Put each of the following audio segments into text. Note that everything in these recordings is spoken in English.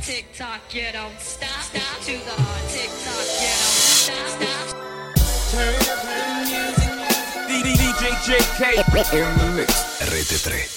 Tick-tock, you don't stop. Stop to the tick-tock, you don't stop. Stop. Turn up the music. DJ JK in the mix. Rete 3.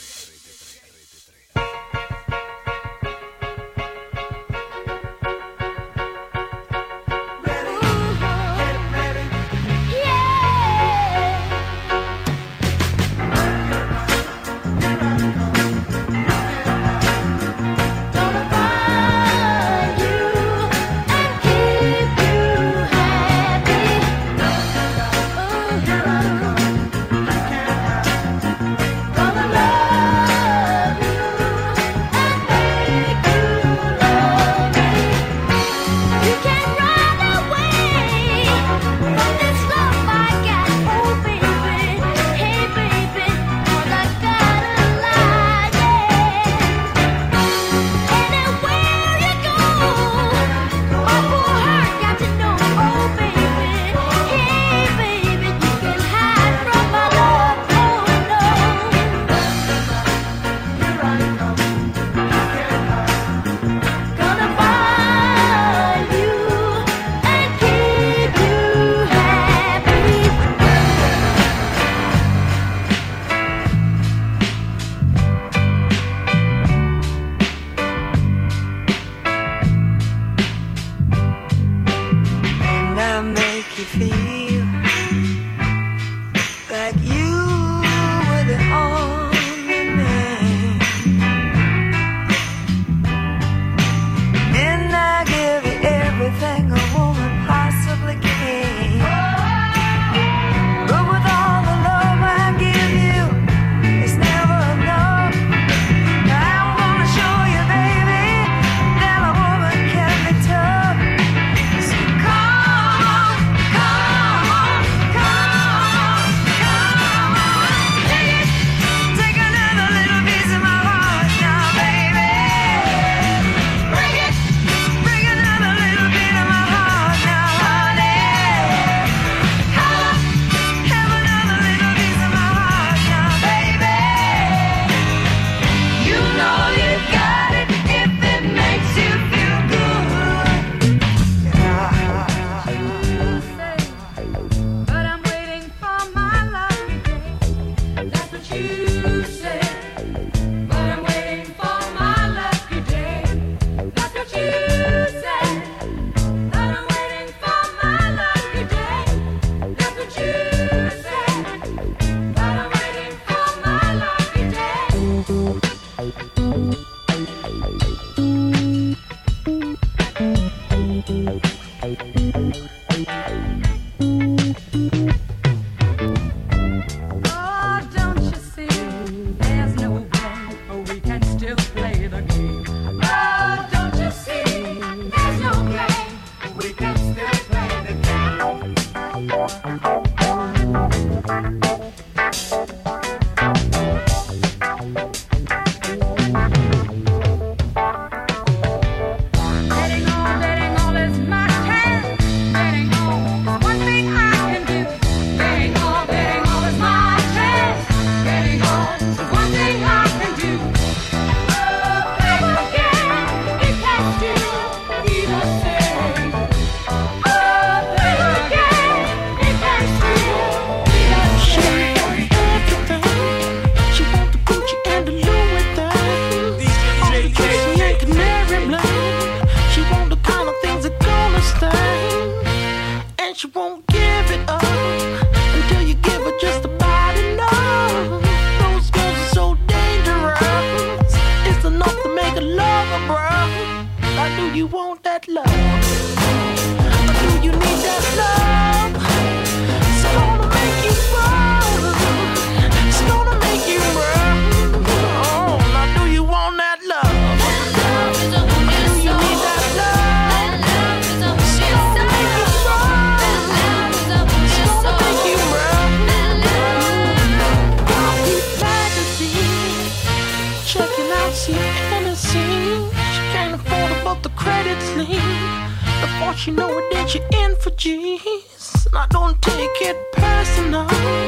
She know it, then she in for G's. Now don't take it personal.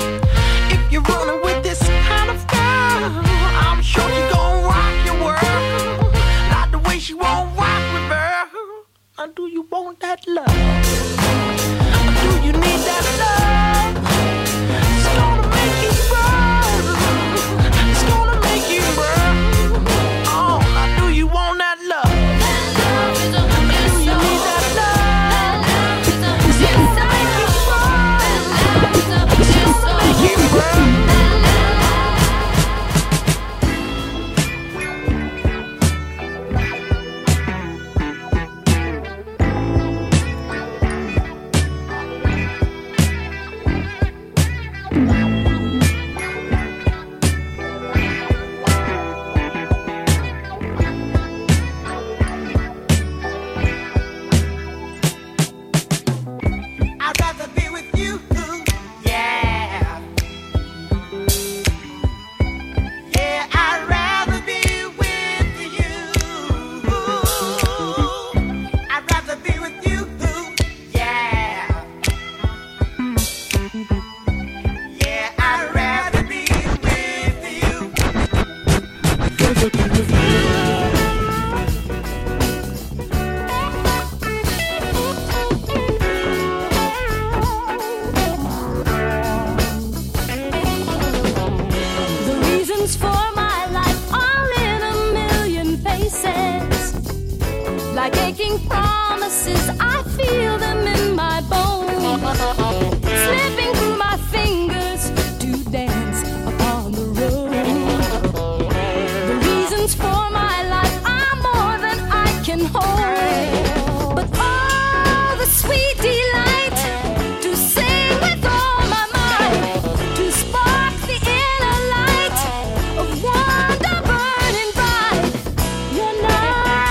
If you're running with this kind of girl, I'm sure she gon' rock your world. Not the way she won't rock do you want that love? Do you need that love? It's gonna make you burn. It's gonna make you burn. Oh, now do you want that love? Like aching promises, I feel them in my bones, slipping through my fingers to dance upon the road. The reasons for my life are more than I can hold, but oh, the sweet delight to sing with all my might, to spark the inner light of wonder burning bright. You're not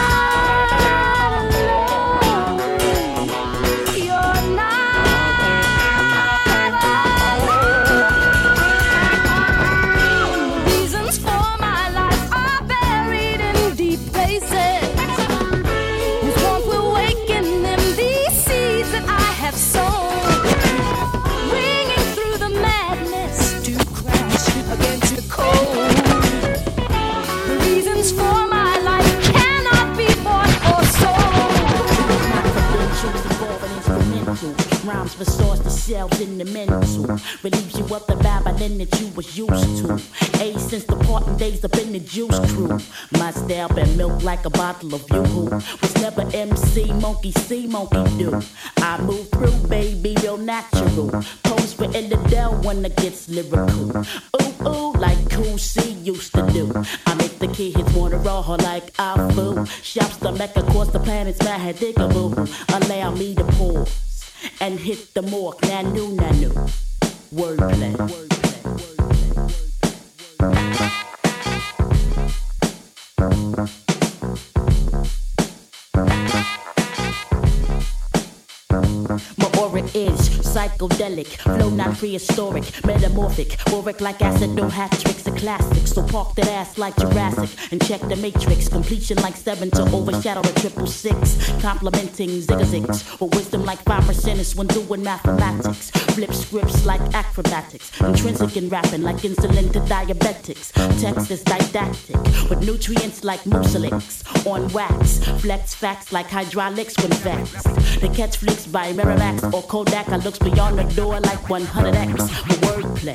rhymes restores the cells in the mental, relieves you of the babbling that you was used to. A since the parting days up in the juice crew. My style been milk like a bottle of yoo-hoo. Was never MC, monkey see, monkey do. I move through, baby, real natural. Pose for Illidale when it gets lyrical. Ooh, ooh, like Cool C used to do. I make the kids wanna raw her like I fool. Shops the Mecca, across the planets, mad diggable. Allow me to pause and hit the mark, nanu. Wordplay. My aura is psychedelic, flow not prehistoric, metamorphic, work like acid, no hat tricks, a classic. So park that ass like Jurassic and check the matrix. Completion like 7 to overshadow a 666. Complimenting zigzags with wisdom like 5% is when doing mathematics. Flip scripts like acrobatics, intrinsic in rapping like insulin to diabetics. Text is didactic with nutrients like mucilix on wax. Flex facts like hydraulics when vexed. The catch flicks by Miramax or Kodak. I looks beyond the door like 100x. Wordplay.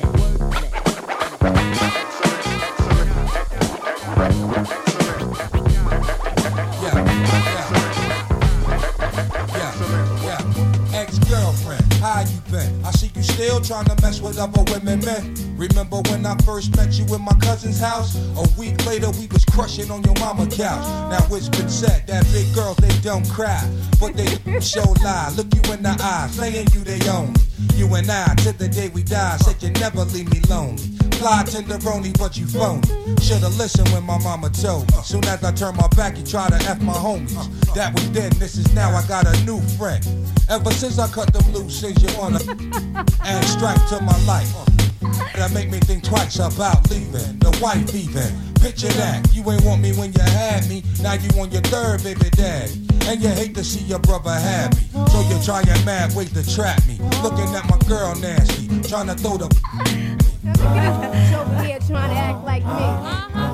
Yeah. Ex-girlfriend, how you been? I see you still trying to mess with other women, man. Remember when I first met you in my cousin's house? A week later we was crushing on your mama couch. Now it's been said that big girls, they don't cry, but they show lie. Look you in the eye, saying you they own me. You and I, till the day we die, said you never leave me lonely. Fly tenderoni, but you phony. Should've listened when my mama told me. Soon as I turned my back, you try to F my homies. That was then, this is now, I got a new friend. Ever since I cut them loose, since you wanna add stripe to my life. That make me think twice about leaving, the wife even. Picture that, you ain't want me when you had me. Now you on your third baby daddy. And you hate to see your brother happy. So you're trying mad ways to trap me. Looking at my girl nasty, trying to throw the over here trying to act like me.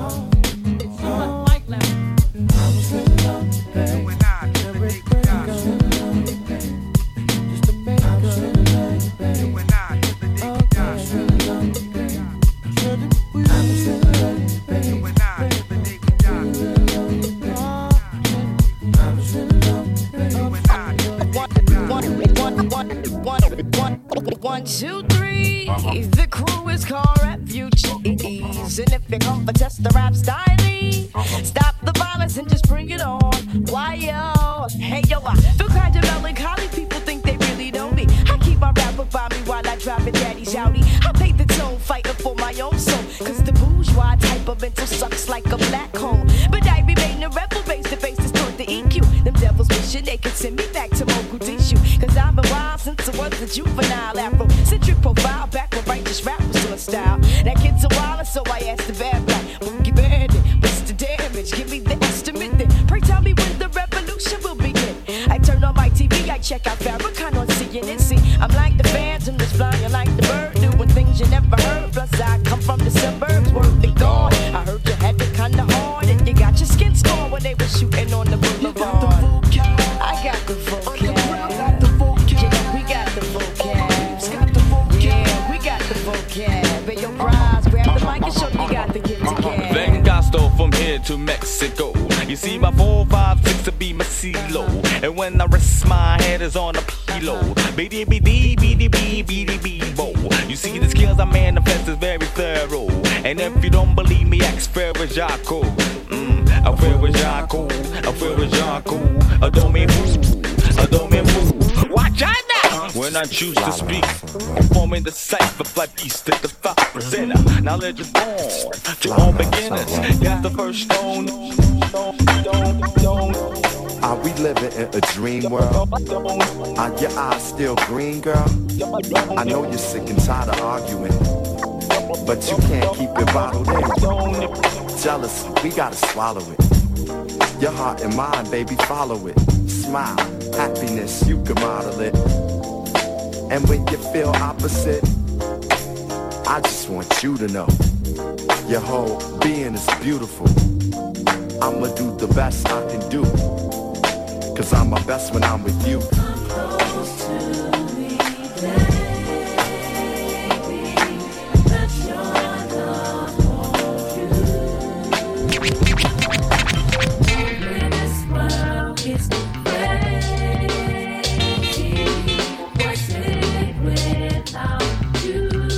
You and I, till the day we die. The crew is called refugees, and if you come for test the rap style, stop the violence and just bring it on. Why yo? Hey yo, I feel kind of melancholy. People think they really know me. I keep my rapper by me while I drive a daddy shouty. I paid the toll, fighting for my own soul. Cause the bourgeois type of mental sucks like a black hole. But I remain a rebel, face to face, toward the EQ. Them devils wishing they could send me back to Mogu tissue. Cause I've been wild since I was a juvenile. Afro-centric profile, back when righteous rap was still a style. That kid's a wilder, so I asked the bad black, Boogie Bandit, what's the damage? Give me the estimate then. Pray tell me when the revolution will begin. I turn on my TV, I check out Farrakhan on CNN. See, I'm like the phantom that's flying like the bird, doing things you never heard. Plus I come from the suburbs, word be gone. I heard you had it kinda hard, and you got your skin scorn when they were shooting on the boulevard. I got the vocab. Yeah, we got the vocab. Yeah, we got the vocab. Hey, yo, Braz, grab the mic and show you got the gift again. Vengasto from here to Mexico. You see my 4, 5, 6 to be my CeeLo. And when I rest, my head is on a pillow. B-D-B-D-B-D-B-B-D-B-Bo. You see the skills I manifest is very thorough. And if you don't believe me, ask Ferrer Jaco. I feel with Jaco. I feel with Jaco. I don't mean move. I don't mean move. Watch out now! When I choose to speak, I'm forming the cipher, fly beast at the 5%. Knowledge is born to all beginners. That's the first stone. Are we living in a dream world? Are your eyes still green, girl? I know you're sick and tired of arguing, but you can't keep it bottled in. Jealousy, we gotta swallow it. Your heart and mind, baby, follow it. Smile, happiness, you can model it. And when you feel opposite, I just want you to know your whole being is beautiful. I'ma do the best I can do, cause I'm my best when I'm with you. Come close to me, baby. Let your love hold you. When this world gets crazy, what's it without you?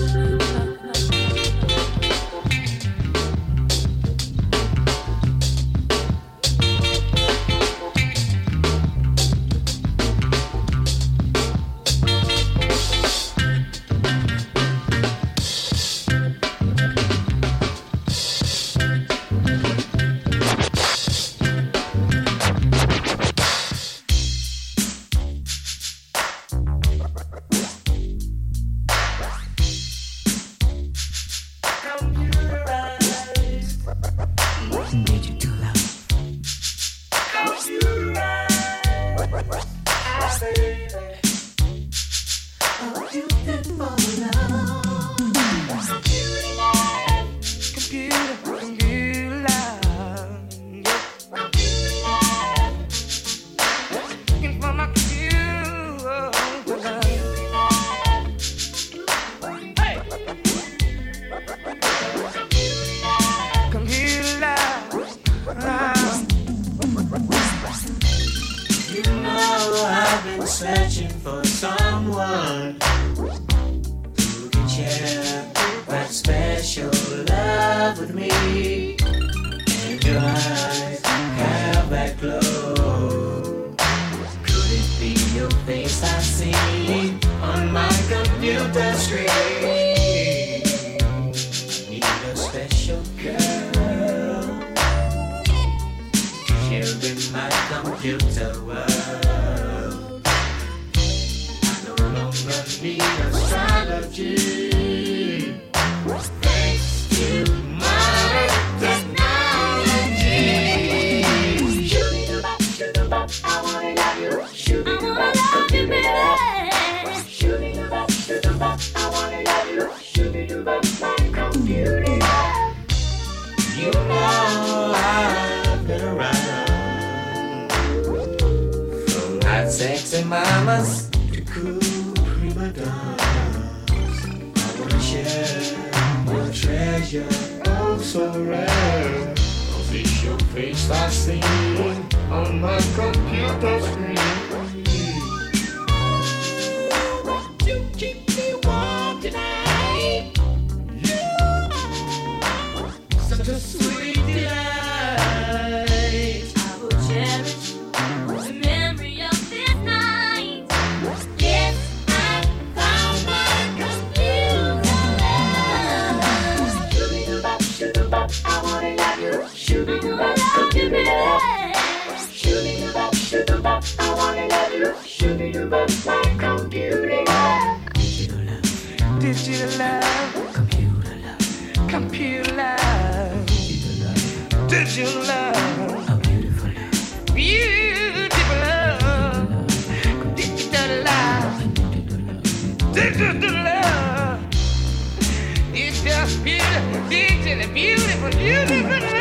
Searching for someone who can share that special love with me. And your eyes have that glow. Could it be your face I see on my computer screen? Need a special girl to share in my computer world. Need astrology. Thanks to modern technology. Shoot-a-bop, shoot-a-bop, I wanna love you. Shoot-a-bop, shoot-a-bop. Shoot-a-bop, shoot-a-bop, I wanna love you. Shoot-a-bop, my computer. You know I've been around. From hot sexy mamas to cool I wanna share your treasure, oh so rare. Cause it's your face I see on my computer screen. You keep me warm tonight. special love. A beautiful love. Beautiful love. Digital love. Digital love. It's just beautiful, beautiful, beautiful, beautiful love.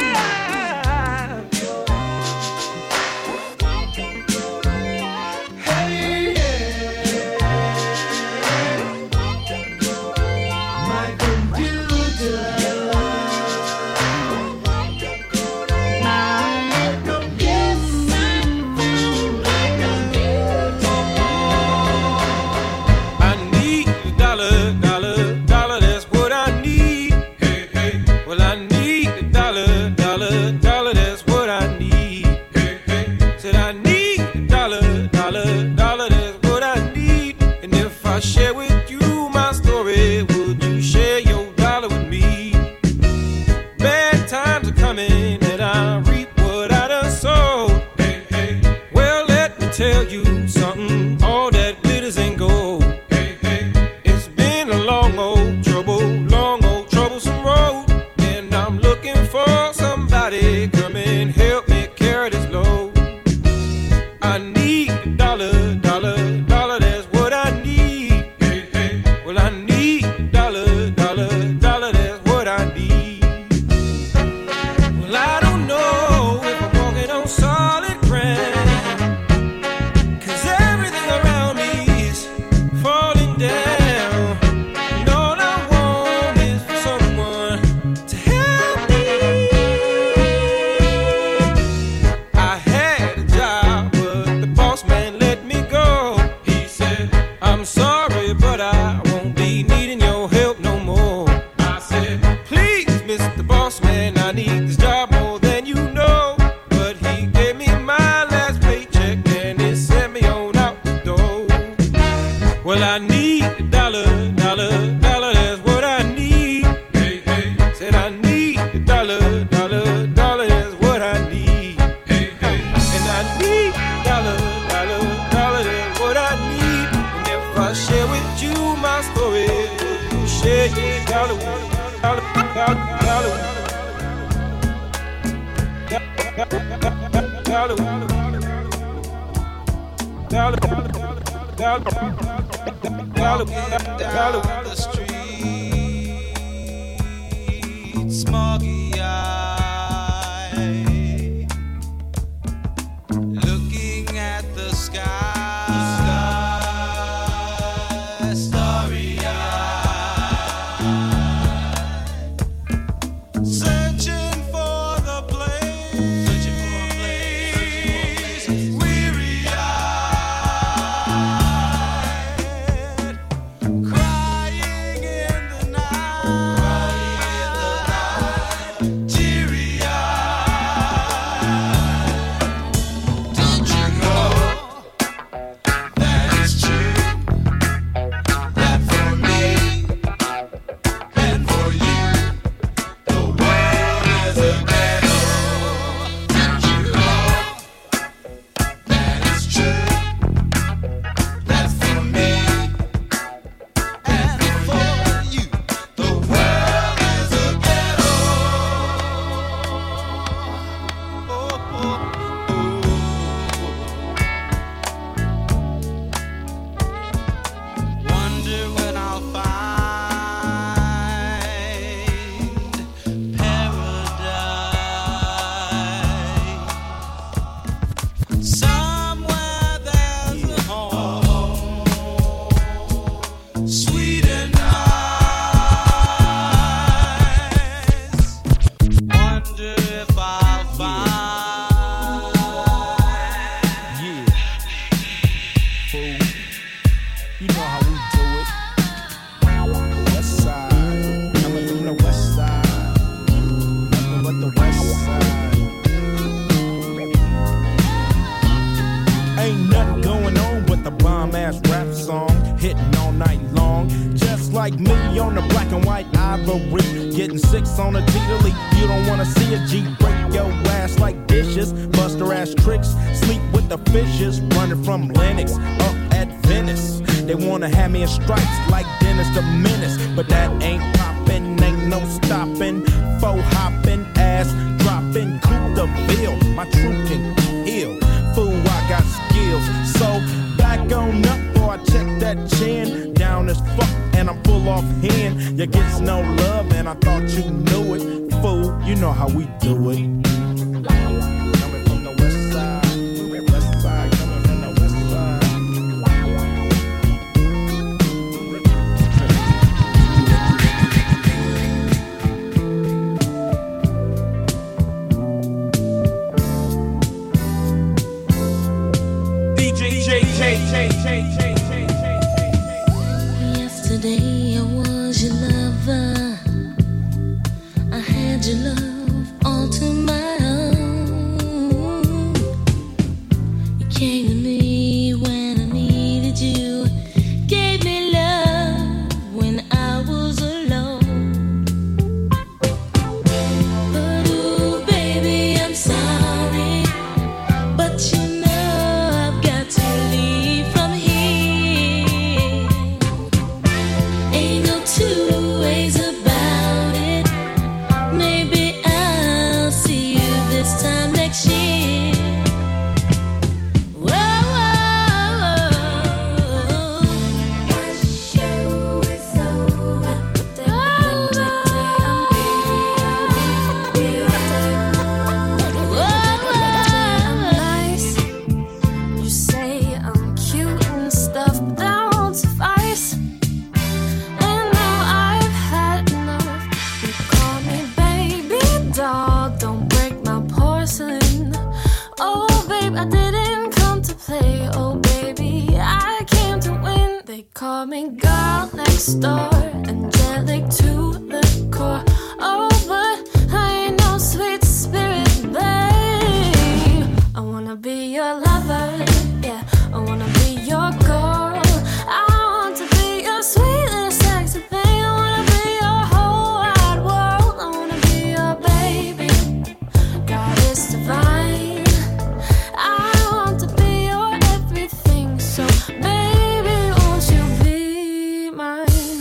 Like me on the black and white ivory, getting six on a T-Delete. You don't wanna see a G break your ass like dishes, bust her ass tricks, sleep with the fishes, running from Lennox up at Venice. They wanna have me in stripes like Dennis the Menace, but that ain't poppin', ain't no stoppin', faux hoppin', ass droppin', cool Seville. My truth can heal. Fool, I got skills. So back on up, boy, I check that chin. Down as fuck, and I'm full off hand. You gets no love, and I thought you knew it. Fool, you know how we do it. Coming from the west side, west side, coming from the west side. Yesterday I was your lover. I had your love all to my own. You came to me when I needed you. Gave me love when I was alone. But ooh, baby, I'm sorry. But you know I've got to leave from here. Ain't no two ways about it. Maybe I'll see you this time next year. Whoa, whoa, whoa. My show is over. Nice. You say I'm cute and stuff, but that won't suffice. And now I've had enough. You call me baby doll, don't break my porcelain. Oh, babe, I didn't come to play. Oh, baby, I came to win. They call me girl next door, angelic to the core. Oh, but I ain't no sweet spirit, babe. I wanna be your lover, yeah. I wanna be your girl. I want to be your sweet and sexy thing. I wanna be your whole wide world. I wanna be your baby. God is divine. I want to be your everything. So, baby, won't you be mine?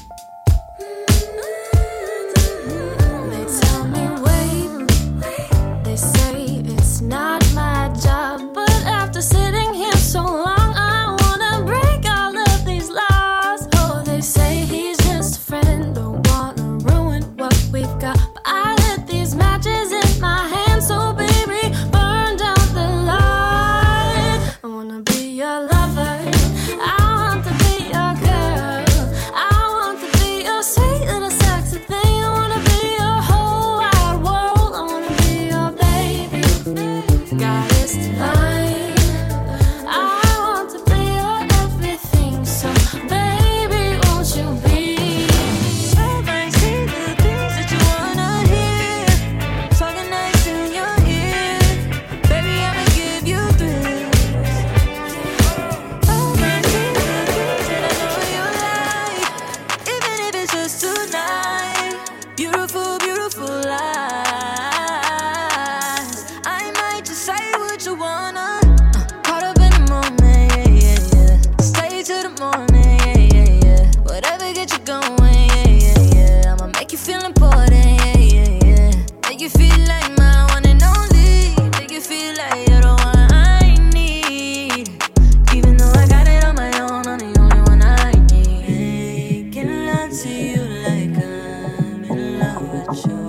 They tell me wait. They say it's not my job. But after sitting here so long, I wanna break all of these laws. Oh, they say he's just a friend, don't wanna ruin what we've got. But I lit these matches in my hand, so baby, burn down the light. I wanna be your lover. I want to be your girl. I want to be your sweet little sexy thing. I wanna be your whole wide world. I wanna be your baby. God is divine. I want to be your everything. So, baby, won't you be? I see the things that you wanna hear. Talking nice in your ear. Baby, I'ma give you thrills. I see the things that I know you like. Even if it's just tonight. Beautiful, beautiful lies. I might just say what you wanna. Caught up in the moment, yeah, yeah, yeah. Stay till the morning, yeah, yeah, yeah. Whatever get you going, yeah, yeah, yeah. I'ma make you feel important, yeah, yeah, yeah. Make you feel like my one and only. Make you feel like you're the one I need. Even though I got it on my own, I'm the only one I need. Making love to you like I'm in love with you.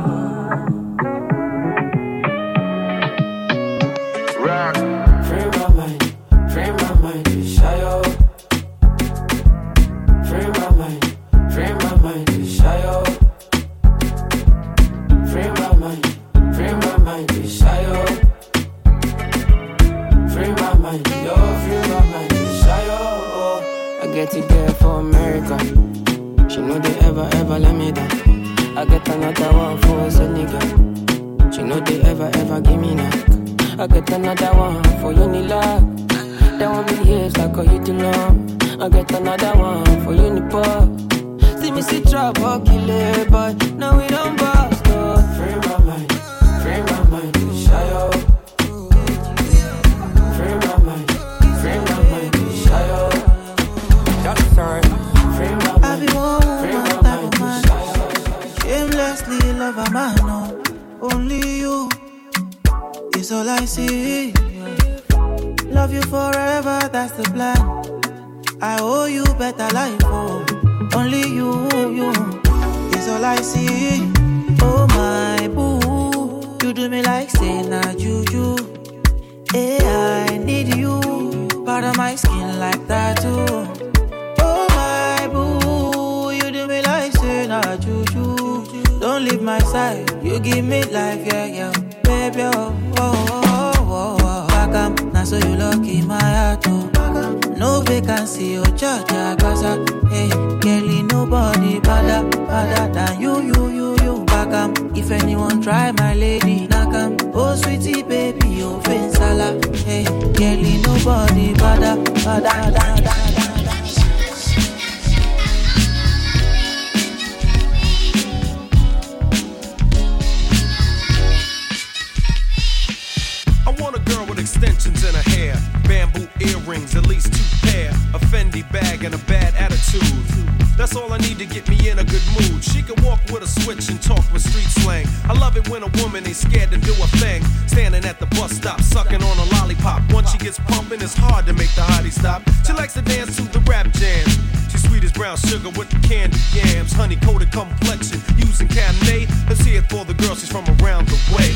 Free my mind, be shy out. Free my mind, be shy out. Free my mind, be shy out. Free my mind, yo, free my mind, be shy out. I get it there for America. She know they ever let me down. I get another one for a nigga. She know they ever give me knock. I get another one for Unilog. That one be years like a hit long. I get another one for Unipop. See me see trouble, kill it, but now we don't bust. Free my mind, be shy out. Free my mind, be shy out. That's right. Free my mind, I be one type of man. Shamelessly love a man, no. Only you. see. Love you forever, that's the plan. I owe you better life, oh. Only you is all I see. Oh my boo, you do me like say na juju. Hey, I need you, part of my skin like that too. Oh my boo, you do me like say na juju. Don't leave my side, you give me life, yeah, baby, oh. Back up, now so you lucky my heart, oh. No vacancy, oh, judge, Gaza. Hey, girlie, nobody better than you. Back up, if anyone try my lady, knock 'em. Oh, sweetie, baby, oh, Fensala. Hey, girlie, nobody better. Extensions in her hair, bamboo earrings, at least 2 pair, a Fendi bag and a bad attitude. That's all I need to get me in a good mood. She can walk with a switch and talk with street slang. I love it when a woman ain't scared to do a thing. Standing at the bus stop, sucking on a lollipop. Once she gets pumping, it's hard to make the hottie stop. She likes to dance to the rap jam. She's sweet as brown sugar with the candy yams. Honey coated complexion, using Cabernet. Let's hear it for the girl, she's from around the way.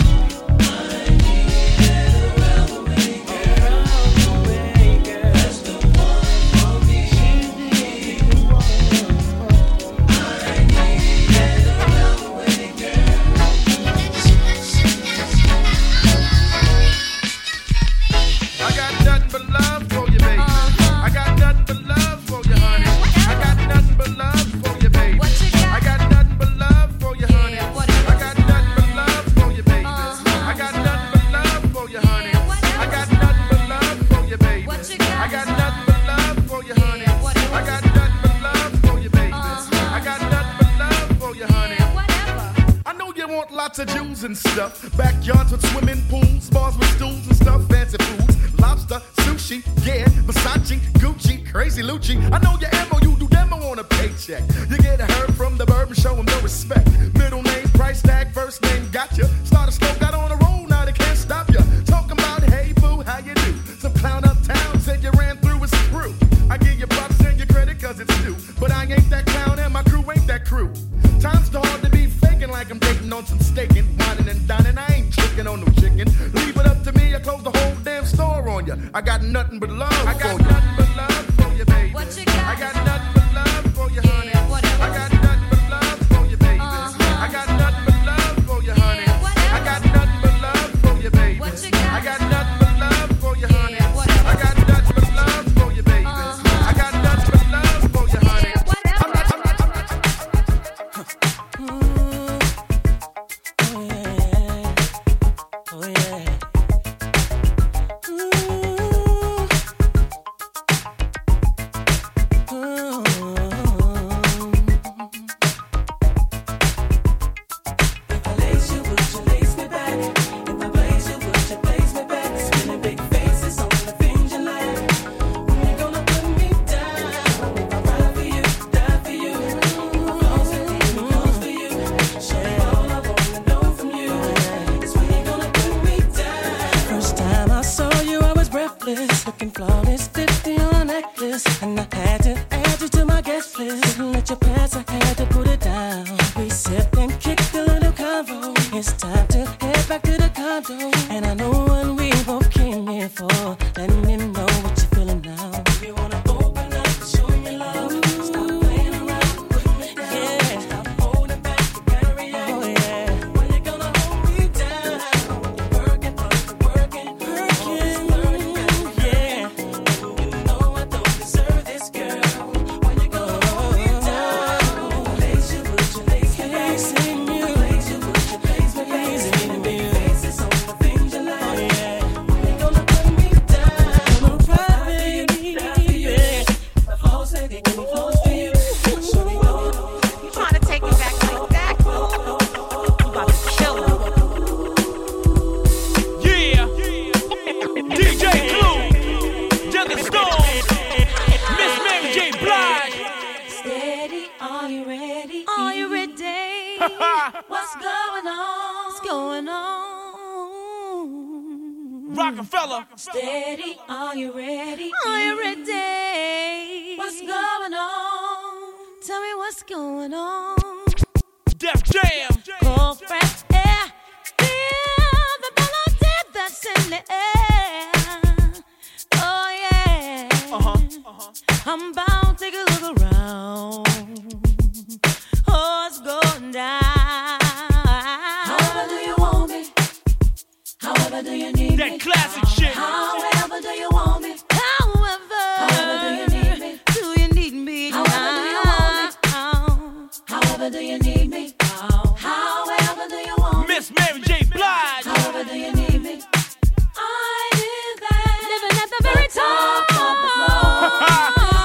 Lots of Jews and stuff. Backyards with swimming pools, bars with stools and stuff. Fancy foods, lobster, sushi, yeah, Versace, Gucci, crazy Lucci. I know your ammo, you do demo on a paycheck. You get a herb from the bird and show him no respect. Middle name, price tag, first name, gotcha. Start a smoke, got on a roll, now they can't stop ya. Talking about, hey boo, how you do? Some clown uptown said you ran through his crew. I give you props and your credit cause it's due. But I ain't that clown and my crew ain't that crew. Time's too hard to be faking like I'm dating on some staking. Whining and dining, I ain't tricking on no chicken. Leave it up to me, I close the whole damn store on ya. I got nothing but love for you. I got nothing but love for you, baby. What you got? I got nothing but love for you, honey. Yeah, whatever. I got nothing but love for you, baby. I got nothing but love for you, honey. Yeah, whatever. I got nothing but love for you, baby. What you got? I got nothing but love for you, honey. Yeah, whatever. I got nothing but love for you, baby. I got nothing but love for you, honey. Yeah, whatever. Looking flawless, 50 on a necklace. And I had to add you to my guest list. Didn't let you pass, I had to put it down. We sipped and kicked a little convo. It's time to head back to the condo. And I know what we both came here for. Let me know what you're feeling now. You wanna open up and show me love. Stop playing around, put me down. Yeah. Stop holding back the barrier. Oh yeah. When you gonna hold me down? Working. Yeah. You know I don't deserve this, girl. Rockefeller. Steady, are you ready? Are you ready? What's going on? Tell me what's going on. Def Jam. Cold fresh air. Feel the melody that's in the air. Oh yeah. I'm bound to take a look around. Oh, it's going down. However do you want me? However do you need me? That classic shit. However do you want me? However do you need me? Do you need me? However do you want me? However do you need me? However do you want me? Miss Mary J. Blige. However do you need me? I live there. Living at the very top of the floor.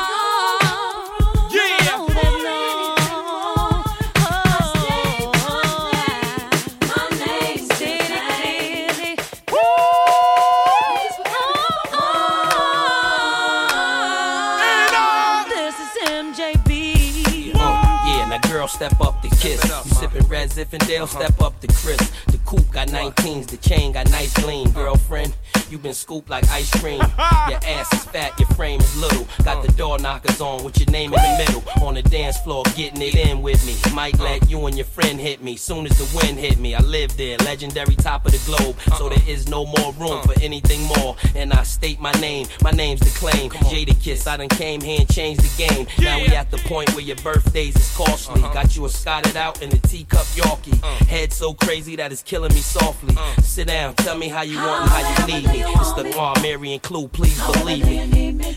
Step up the kiss. You sippin' Red Zinfandel, step up the Chris. The coupe got 19s, the chain got nice gleam. Girlfriend, you been scooped like ice cream. Your ass is fat, your frame is little. Got the door knockers on with your name in the middle. On the dance floor, getting it in with me. Might let you and your friend hit me. Soon as the wind hit me, I live there, legendary top of the globe. So there is no more room for anything more. And I state my name, my name's the claim. Jadakiss, I done came here and changed the game. Now we at the point where your birthdays is costly. Got you a Scotted out in a teacup Yorkie. Head so crazy that it's killing me softly. Sit down, tell me how you want and how you need me. It's the Noir, Mary and Clue, please believe me.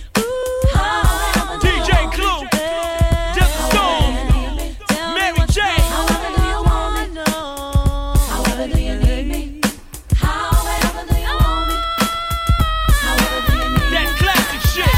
DJ Clue, Just Storm, Mary J. However do you want me? However do you need me? However do you want me? However do you need me? That classic shit.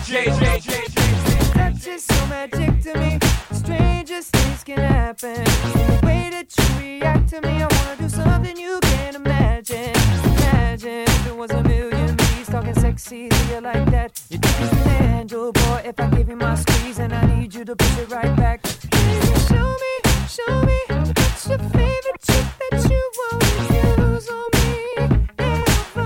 Touch is so magic to me. Strangest things can happen. The way that you react to me, I wanna do something you can't imagine. Imagine if it was a million bees talking sexy to you like that. You think it's an angel, boy, if I give you my squeeze and I need you to push it right back. Baby, show me what's your favorite trick that you won't use on me. And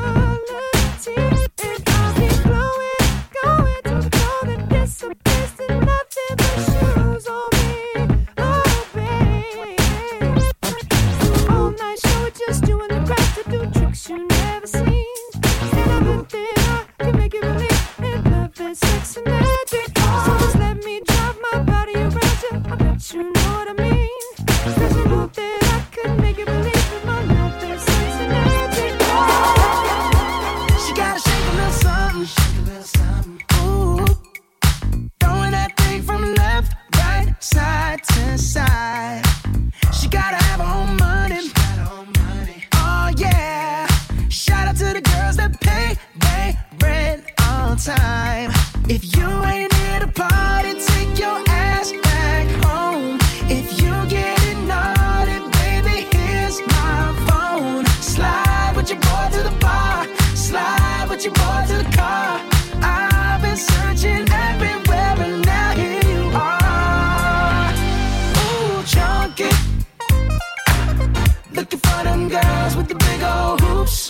I'll be glowing, going to know that there's a place to nothing but shoes on me. Oh, baby. All night show it just you and the crowd to do tricks you never seen. And I bet that I can make you believe in love and sex and magic. So just let me drive my body around you. I bet you know what I mean. Cause you know that I could make you believe in my love and sex and magic. She gotta shake a little something. Ooh. Throwing that thing from left, right, side to side. She gotta have her own money. Oh yeah. Shout out to the girls that pay their rent on time. If you ain't here to party, take your ass back home. If you getting naughty, baby, here's my phone. Slide with your boy to the bar. Slide with your boy to the car. I've been searching everywhere and now here you are. Ooh, chunky. Looking for them girls with the big old hoops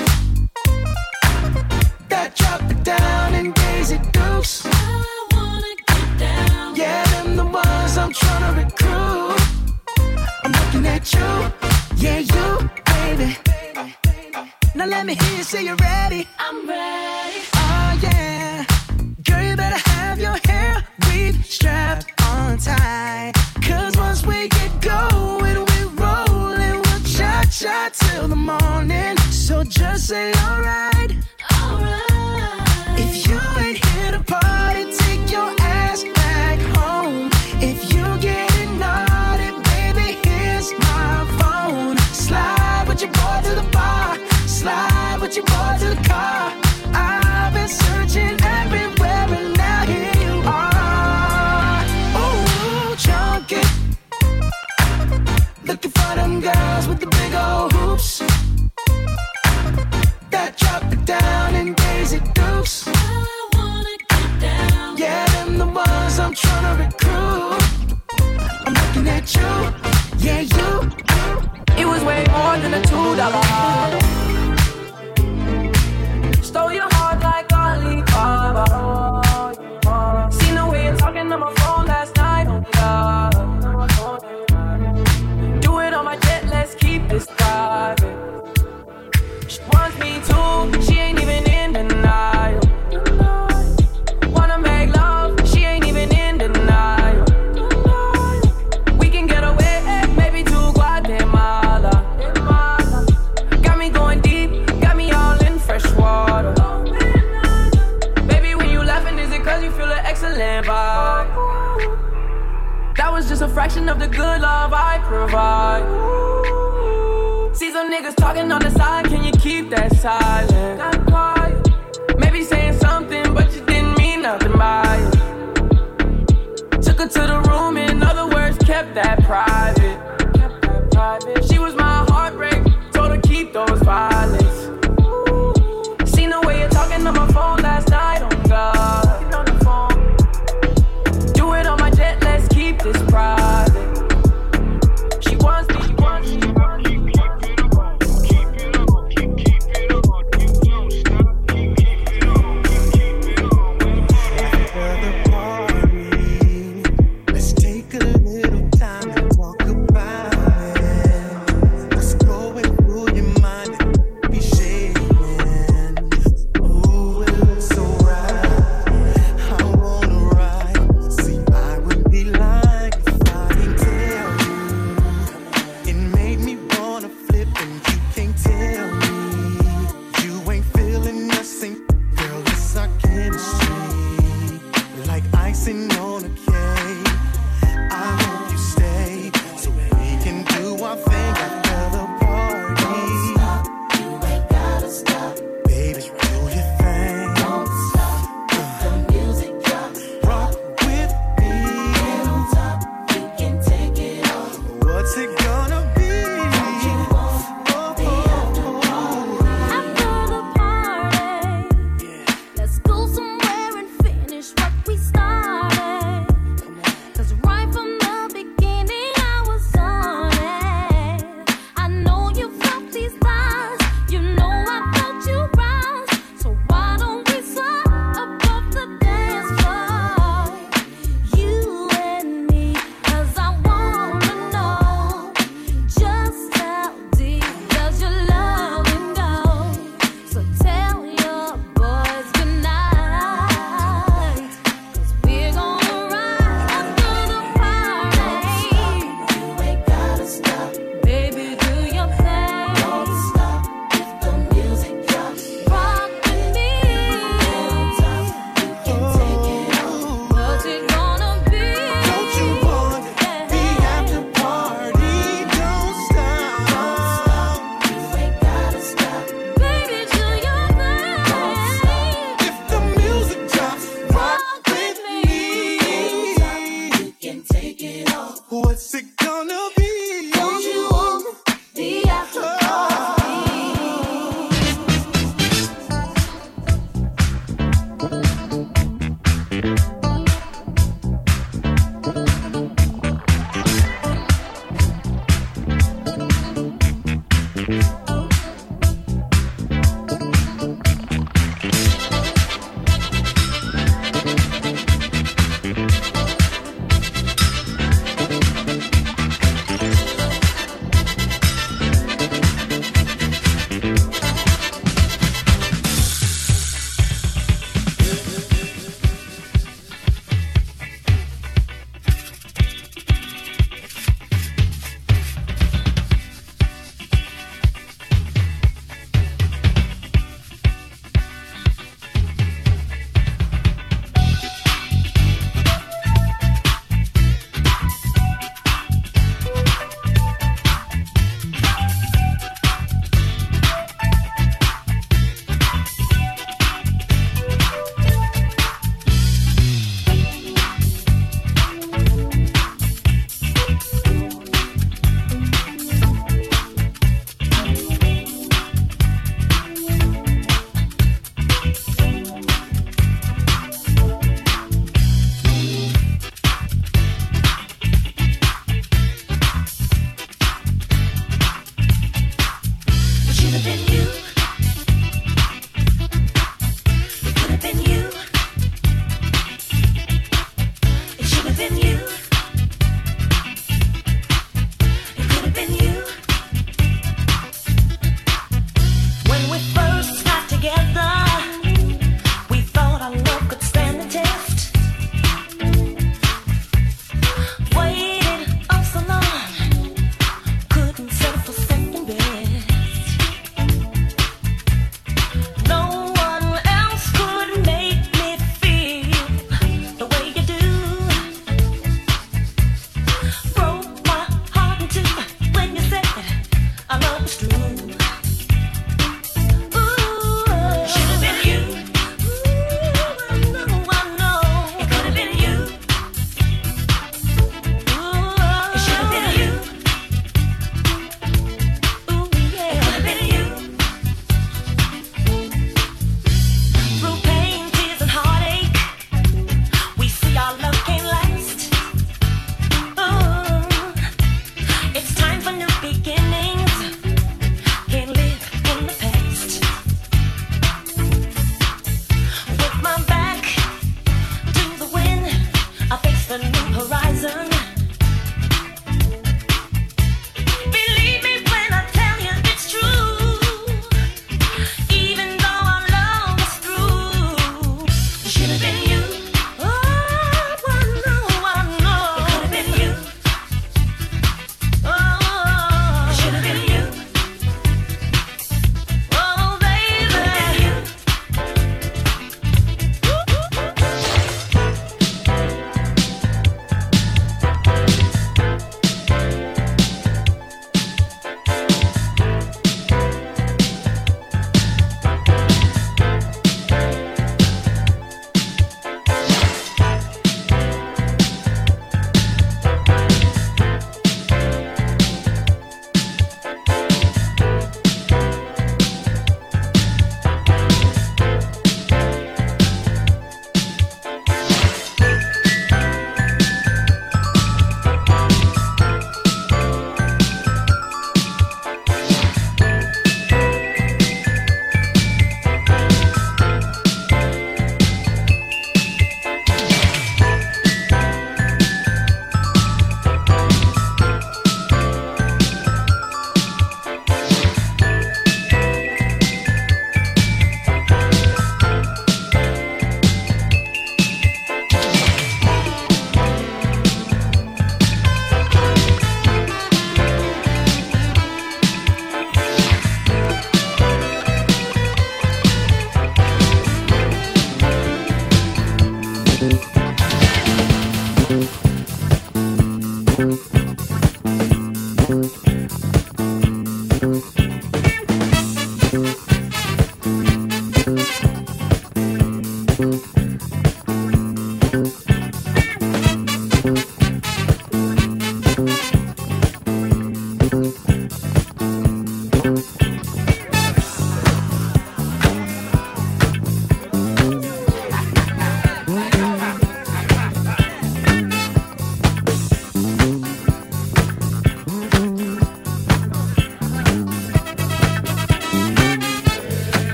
that drop it down in Daisy Dukes. I wanna get down. Yeah, them the ones I'm tryna recruit. I'm looking at you, yeah, you, baby. Now let me hear you say you're ready. I'm ready. Oh yeah, girl, you better have your hair weave strapped on tight. Cause once we get going, we rollin', we'll cha-cha till the morning. So just say alright. If you ain't here to party, take your ass back home. If you getting naughty, baby, here's my phone. Slide with your boy to the bar. Slide with your boy to the car. I've been searching everywhere and now here you are. Ooh, chunky. Looking for them girls with the big old hoops that drop it down in Daisy Dukes. I wanna get down. Yeah, them the ones I'm tryna recruit. I'm looking at you, yeah, you. It was way more than a $2. Stole your heart like Alibaba. Seen the way you're talking on my phone last night. Oh God. Do it on my jet, let's keep this private. She wants me too, she ain't even in denial. Wanna make love, she ain't even in denial. We can get away, maybe to Guatemala. Got me going deep, got me all in fresh water. Baby, when you laughing, is it cause you feel an excellent vibe? That was just a fraction of the good love I provide. See some niggas talking on the side, can you keep that silent? Not quiet. Maybe saying something, but you didn't mean nothing by it. Took her to the room, in other words, kept that private. She was my heartbreak, told her keep those violets. Seen the way you're talking on my phone last night, oh God. Do it on my jet, let's keep this private. She wants me, she wants me.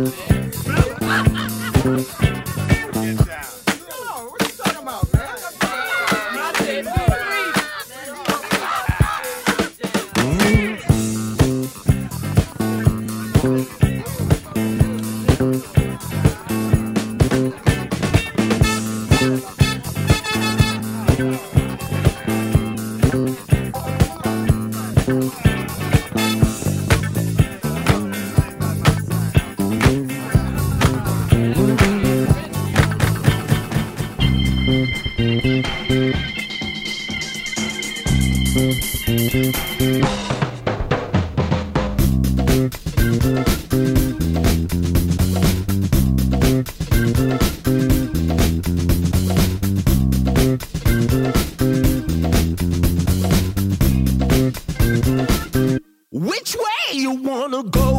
Which way you wanna go?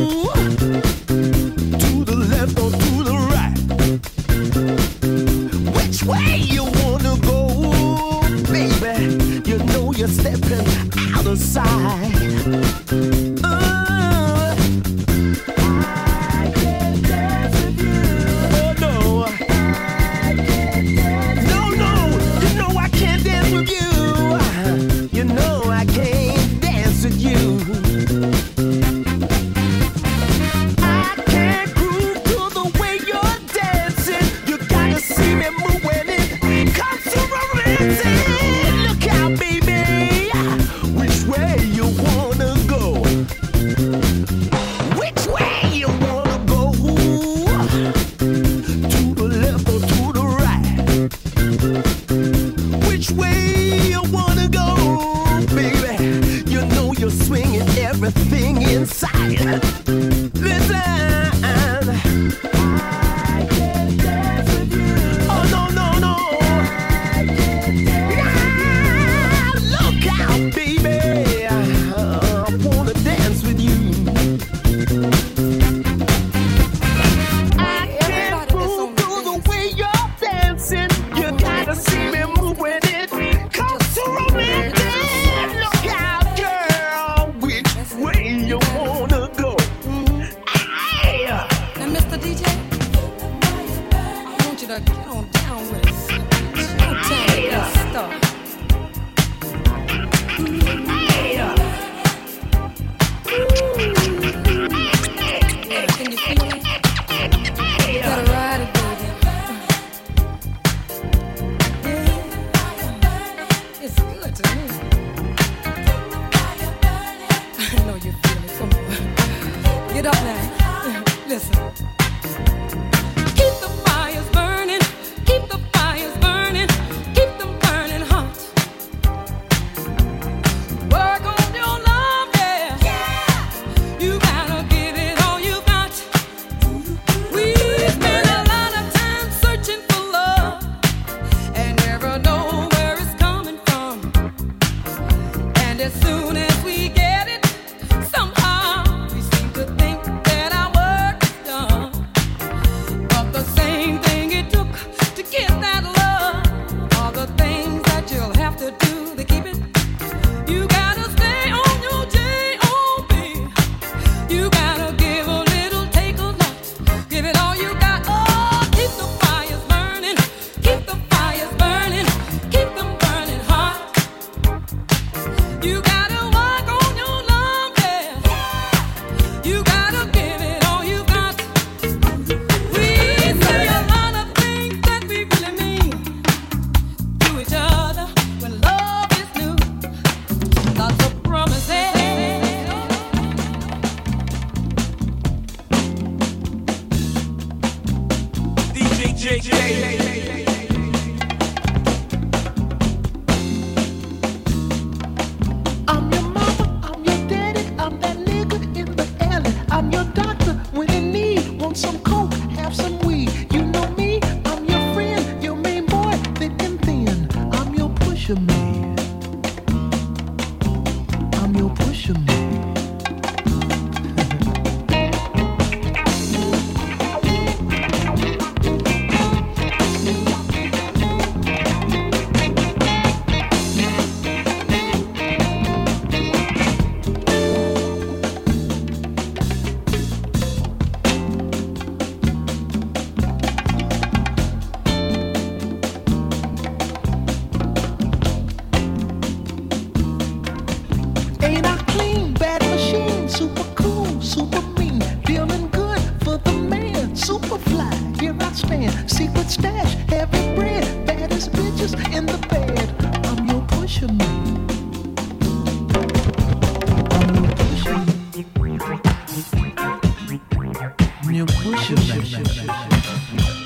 To the left or to the right? Which way you wanna go? Baby, you know you're stepping out of sight. I can't dance with you. Oh no. No, you know I can't dance with you. You know I can't dance with you. I can't groove to the way you're dancing. You gotta see me move when it comes to romancing. Look out, baby, which way you wanna go? Which way you wanna go? To the left or to the right? Which way you wanna go, baby? You know you're swinging everything inside. Listen, I can't dance with you. Oh no. Look out, baby, I wanna dance with you. I can't move through the way you're dancing. You gotta see me move when it comes to romantic. Look out, girl, which way you wanna go? Hey! Now, Mr. DJ, I want you to get on down with it. Don't tell me that stuff. Yeah, can you feel it? You gotta ride it, baby. Yeah, it's good to me. I know you feel it. Come on, get up now. Listen. Keep the fires burning. Keep the fires burning. Keep them burning hot. Work on your love, yeah. You gotta give it all you got. We spend a lot of time searching for love and never know where it's coming from. And as soon as we get it, somehow we seem to think that our work is done. But the same thing it took to get that love are the things that you'll have to do to keep it. You gotta stay on your J.O.B. You gotta give a little, take a lot. Give it all you got. Oh, keep the fires burning. Keep the fires burning. Keep them burning hot. You gotta work on your love, yeah. You gotta give it all you got. We say a lot of things that we really mean to each other when love is new. Lots of promises. DJ JJ. I'm your mama, I'm your daddy, I'm that nigga in the alley. I'm your doctor when in need. Want some coke, have some weed. You know me, I'm your friend, your main boy, thick and thin. I'm your pusher man. I'm your pusher man. super cool, super mean, feeling good for the man, super fly. Here I stand, secret stash, heavy bread, baddest bitches in the bed. I'm your pusher man. I'm your pusher man.